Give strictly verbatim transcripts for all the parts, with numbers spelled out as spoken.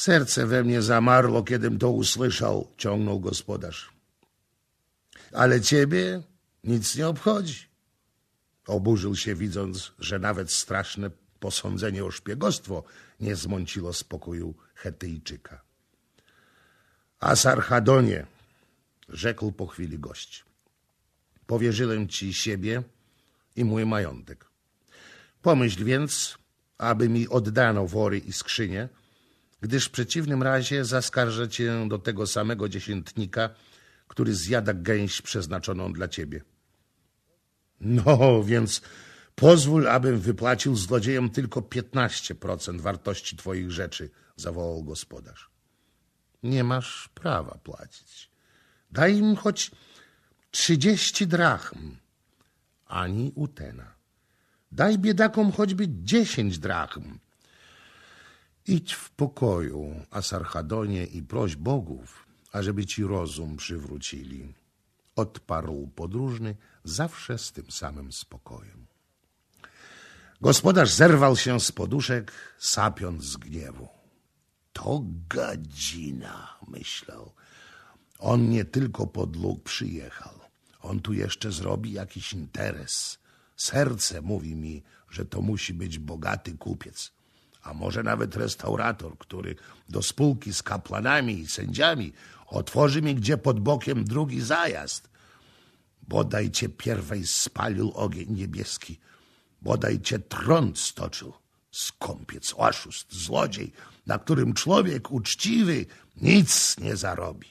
Serce we mnie zamarło, kiedym to usłyszał, ciągnął gospodarz. Ale ciebie nic nie obchodzi. Oburzył się, widząc, że nawet straszne posądzenie o szpiegostwo nie zmąciło spokoju Chetyjczyka. Asarhadonie, rzekł po chwili gość, powierzyłem ci siebie i mój majątek. Pomyśl więc, aby mi oddano wory i skrzynie, gdyż w przeciwnym razie zaskarżę cię do tego samego dziesiętnika, który zjada gęś przeznaczoną dla ciebie. No, więc pozwól, abym wypłacił złodziejom tylko piętnaście procent wartości twoich rzeczy, zawołał gospodarz. Nie masz prawa płacić. Daj im choć trzydzieści drachm, ani utena. Daj biedakom choćby dziesięć drachm. Idź w pokoju, Asarhadonie, i proś bogów, ażeby ci rozum przywrócili. Odparł podróżny zawsze z tym samym spokojem. Gospodarz zerwał się z poduszek, sapiąc z gniewu. To gadzina, myślał. On nie tylko pod luk przyjechał. On tu jeszcze zrobi jakiś interes. Serce mówi mi, że to musi być bogaty kupiec. A może nawet restaurator, który do spółki z kapłanami i sędziami otworzy mi gdzie pod bokiem drugi zajazd. Bodaj cię pierwej spalił ogień niebieski. Bodaj cię trąd stoczył. Skąpiec, oszust, złodziej, na którym człowiek uczciwy nic nie zarobi.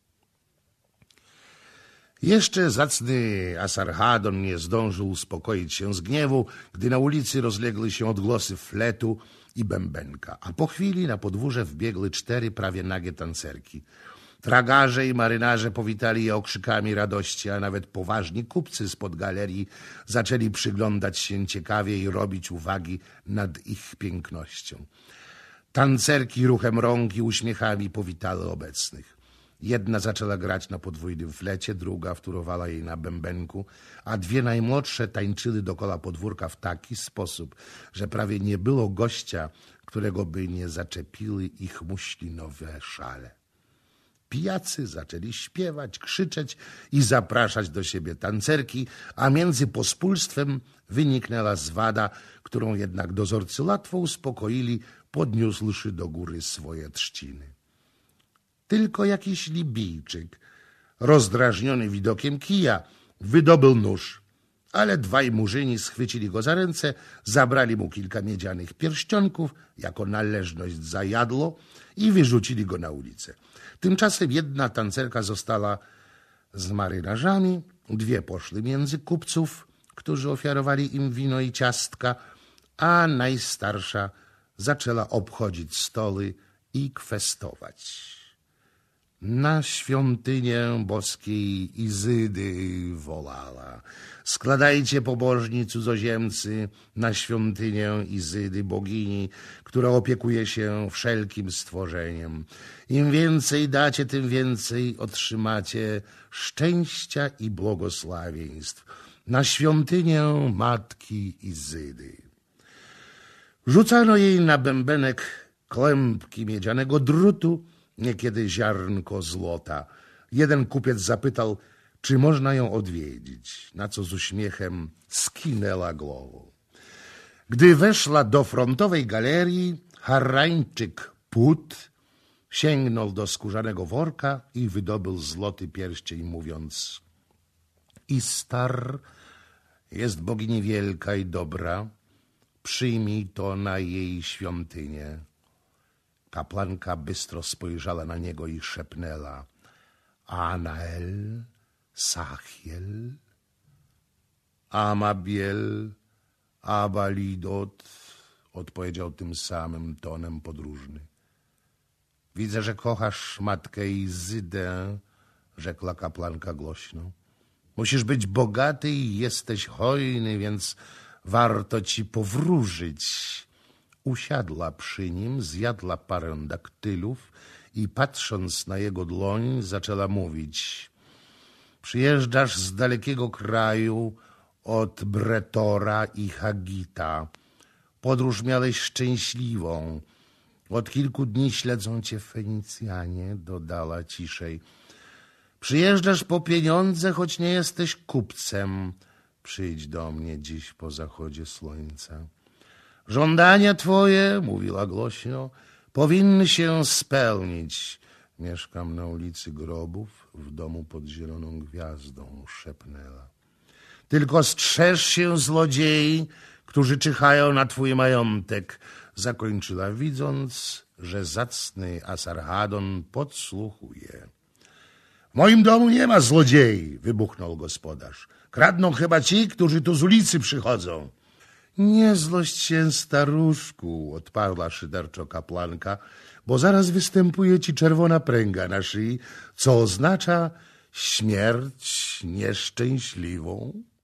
Jeszcze zacny Asarhadon nie zdążył uspokoić się z gniewu, gdy na ulicy rozległy się odgłosy fletu i bębenka, a po chwili na podwórze wbiegły cztery prawie nagie tancerki. Tragarze i marynarze powitali je okrzykami radości, a nawet poważni kupcy spod galerii zaczęli przyglądać się ciekawie i robić uwagi nad ich pięknością. Tancerki ruchem rąk i uśmiechami powitały obecnych. Jedna zaczęła grać na podwójnym flecie, druga wtórowała jej na bębenku, a dwie najmłodsze tańczyły dokoła podwórka w taki sposób, że prawie nie było gościa, którego by nie zaczepiły ich muślinowe szale. Pijacy zaczęli śpiewać, krzyczeć i zapraszać do siebie tancerki, a między pospólstwem wyniknęła zwada, którą jednak dozorcy łatwo uspokoili, podniósłszy do góry swoje trzciny. Tylko jakiś Libijczyk, rozdrażniony widokiem kija, wydobył nóż, ale dwaj murzyni schwycili go za ręce, zabrali mu kilka miedzianych pierścionków jako należność za jadło i wyrzucili go na ulicę. Tymczasem jedna tancerka została z marynarzami, dwie poszły między kupców, którzy ofiarowali im wino i ciastka, a najstarsza zaczęła obchodzić stoły i kwestować. Na świątynię boskiej Izydy wołała. Składajcie, pobożni cudzoziemcy, na świątynię Izydy, bogini, która opiekuje się wszelkim stworzeniem. Im więcej dacie, tym więcej otrzymacie szczęścia i błogosławieństw. Na świątynię Matki Izydy. Rzucano jej na bębenek kłębki miedzianego drutu, niekiedy ziarnko złota. Jeden kupiec zapytał, czy można ją odwiedzić, na co z uśmiechem skinęła głową. Gdy weszła do frontowej galerii, Harrańczyk Put sięgnął do skórzanego worka i wydobył złoty pierścień, mówiąc: Istar jest bogini wielka i dobra, przyjmij to na jej świątynię. Kapłanka bystro spojrzała na niego i szepnęła: Anael, Sachiel, Amabiel, Abalidot, odpowiedział tym samym tonem podróżny. Widzę, że kochasz matkę Izydę, rzekła kapłanka głośno. Musisz być bogaty i jesteś hojny, więc warto ci powróżyć. Usiadła przy nim, zjadła parę daktylów i patrząc na jego dłoń zaczęła mówić: przyjeżdżasz z dalekiego kraju, od Bretora i Hagita. Podróż miałeś szczęśliwą. Od kilku dni śledzą cię Fenicjanie, dodała ciszej. Przyjeżdżasz po pieniądze, choć nie jesteś kupcem. Przyjdź do mnie dziś po zachodzie słońca. Żądania twoje, mówiła głośno, powinny się spełnić. Mieszkam na ulicy Grobów, w domu pod zieloną gwiazdą, szepnęła. Tylko strzeż się złodziei, którzy czyhają na twój majątek, zakończyła, widząc, że zacny Asarhadon podsłuchuje. W moim domu nie ma złodziei, wybuchnął gospodarz. Kradną chyba ci, którzy tu z ulicy przychodzą. Nie złość się, staruszku, odparła szyderczo kapłanka, bo zaraz występuje ci czerwona pręga na szyi, co oznacza śmierć nieszczęśliwą.